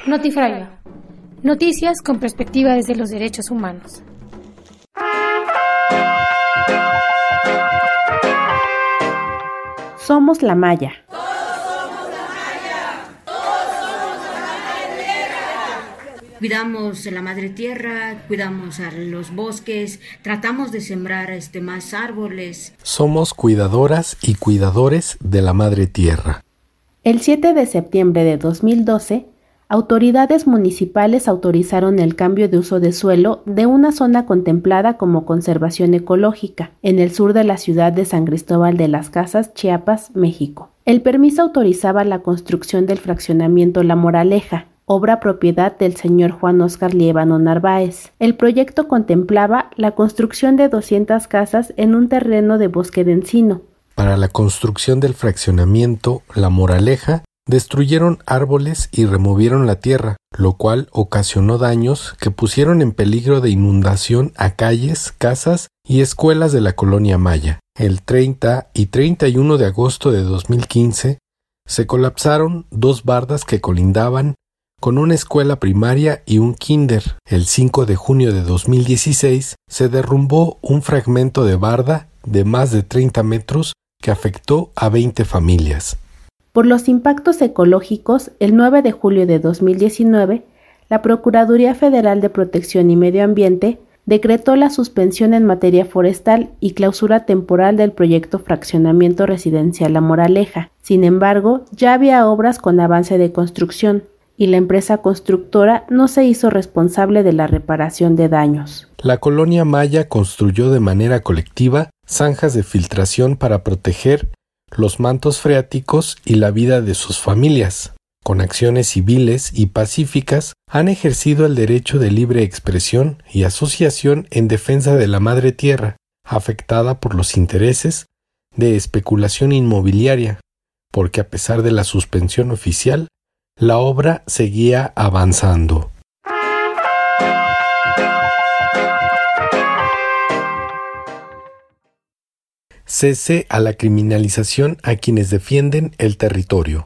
Notifraya. Noticias con perspectiva desde los derechos humanos. Somos la Maya. Cuidamos la madre tierra, cuidamos a los bosques, tratamos de sembrar más árboles. Somos cuidadoras y cuidadores de la madre tierra. El 7 de septiembre de 2012, autoridades municipales autorizaron el cambio de uso de suelo de una zona contemplada como conservación ecológica en el sur de la ciudad de San Cristóbal de las Casas, Chiapas, México. El permiso autorizaba la construcción del fraccionamiento La Moraleja, obra propiedad del señor Juan Óscar Liévano Narváez. El proyecto contemplaba la construcción de 200 casas en un terreno de bosque de encino. Para la construcción del fraccionamiento La Moraleja, destruyeron árboles y removieron la tierra, lo cual ocasionó daños que pusieron en peligro de inundación a calles, casas y escuelas de la colonia maya. El 30 y 31 de agosto de 2015 se colapsaron dos bardas que colindaban con una escuela primaria y un kinder. El 5 de junio de 2016 se derrumbó un fragmento de barda de más de 30 metros que afectó a 20 familias. Por los impactos ecológicos, el 9 de julio de 2019, la Procuraduría Federal de Protección y Medio Ambiente decretó la suspensión en materia forestal y clausura temporal del proyecto Fraccionamiento Residencial La Moraleja. Sin embargo, ya había obras con avance de construcción, y la empresa constructora no se hizo responsable de la reparación de daños. La colonia maya construyó de manera colectiva zanjas de filtración para proteger los mantos freáticos y la vida de sus familias. Con acciones civiles y pacíficas han ejercido el derecho de libre expresión y asociación en defensa de la madre tierra, afectada por los intereses de especulación inmobiliaria, porque a pesar de la suspensión oficial, la obra seguía avanzando. Cese a la criminalización a quienes defienden el territorio.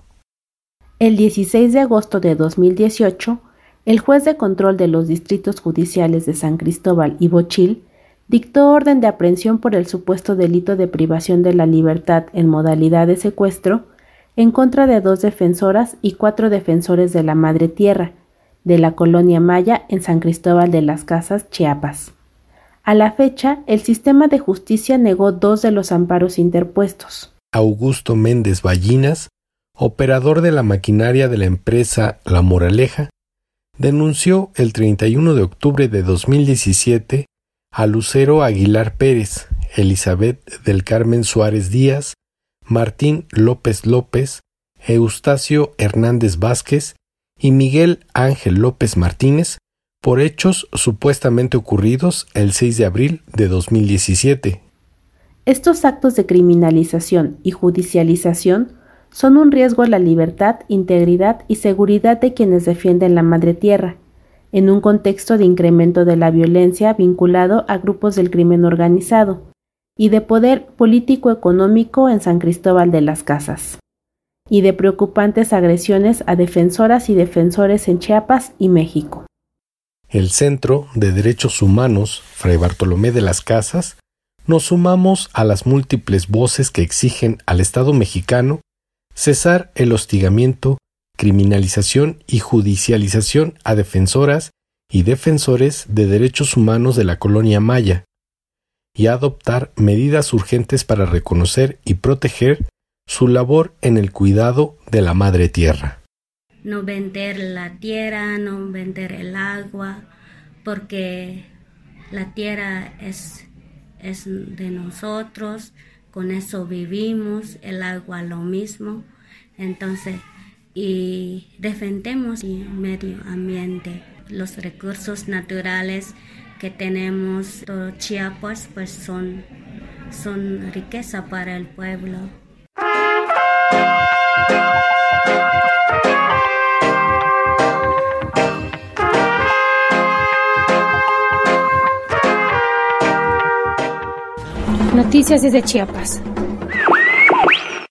El 16 de agosto de 2018, el juez de control de los distritos judiciales de San Cristóbal y Bochil dictó orden de aprehensión por el supuesto delito de privación de la libertad en modalidad de secuestro en contra de 2 defensoras y 4 defensores de la madre tierra de la colonia maya en San Cristóbal de las Casas, Chiapas. A la fecha, el sistema de justicia negó 2 de los amparos interpuestos. Augusto Méndez Ballinas, operador de la maquinaria de la empresa La Moraleja, denunció el 31 de octubre de 2017 a Lucero Aguilar Pérez, Elizabeth del Carmen Suárez Díaz, Martín López López, Eustacio Hernández Vázquez y Miguel Ángel López Martínez por hechos supuestamente ocurridos el 6 de abril de 2017. Estos actos de criminalización y judicialización son un riesgo a la libertad, integridad y seguridad de quienes defienden la madre tierra, en un contexto de incremento de la violencia vinculado a grupos del crimen organizado y de poder político-económico en San Cristóbal de las Casas, y de preocupantes agresiones a defensoras y defensores en Chiapas y México. El Centro de Derechos Humanos, Fray Bartolomé de las Casas, nos sumamos a las múltiples voces que exigen al Estado mexicano cesar el hostigamiento, criminalización y judicialización a defensoras y defensores de derechos humanos de la colonia maya, y adoptar medidas urgentes para reconocer y proteger su labor en el cuidado de la madre tierra. No vender la tierra, no vender el agua, porque la tierra es de nosotros, con eso vivimos, el agua lo mismo, entonces, y defendemos el medio ambiente, los recursos naturales que tenemos, todo Chiapas, pues son riqueza para el pueblo. Noticias desde Chiapas.